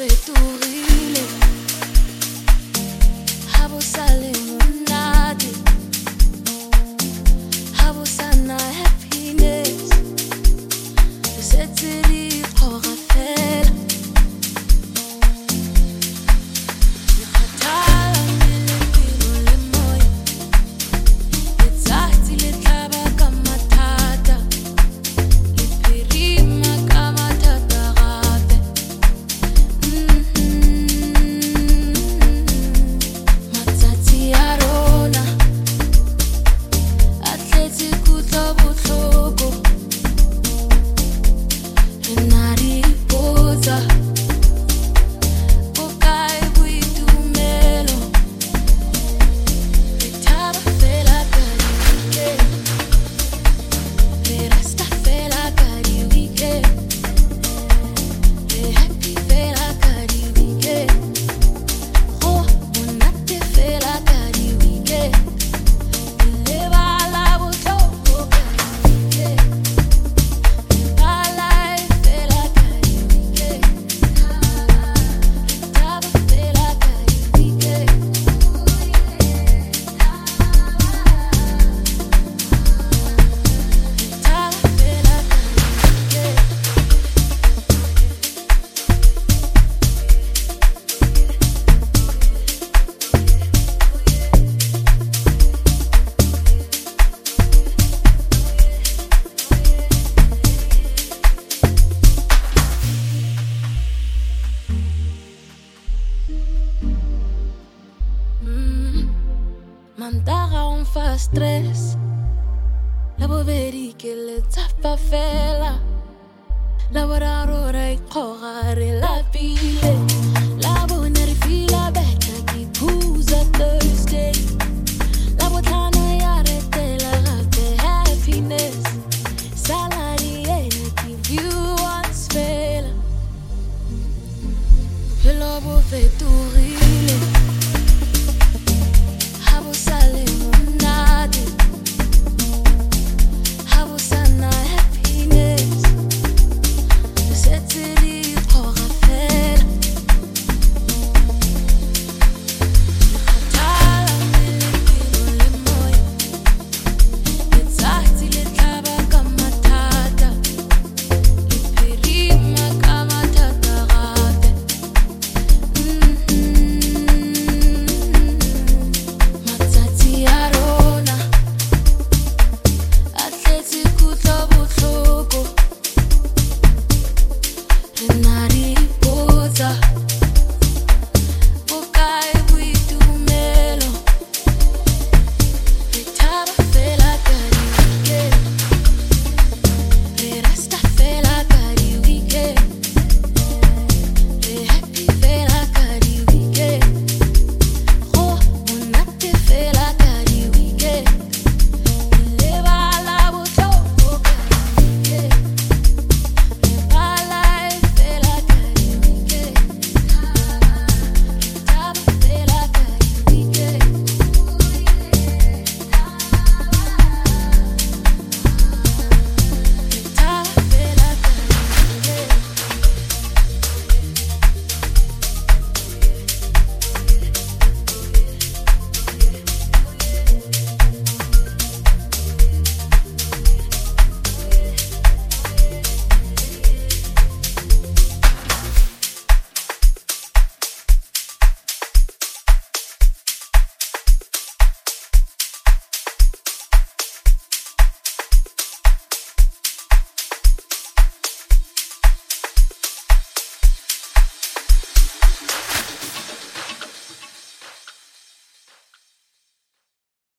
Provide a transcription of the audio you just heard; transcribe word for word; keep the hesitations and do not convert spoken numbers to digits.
fetorile ha bo sa le monate ha bo sa na happiness le setse di kgora fela le kgathala mmele pelo le moya letsatsi le tlaba ka mathata le phirima ka mathata gape matsatsi a rona a tletse kutlo botlhoko re na re ipotsa bokae boitumelo re thaba fela ka di-weekend re resta fela ka di-weekend re happy fela ka di-weekend go monate fela ka di-weekend re lebala botlhoko ka di-weekend re bala fela ka di-weekend re thaba fela ka di-weekend re thaba fela ka di-weekend. Mm. Mandaga on fa stress la bobedi ke letsa fela la boraro ra ikgoga re lapile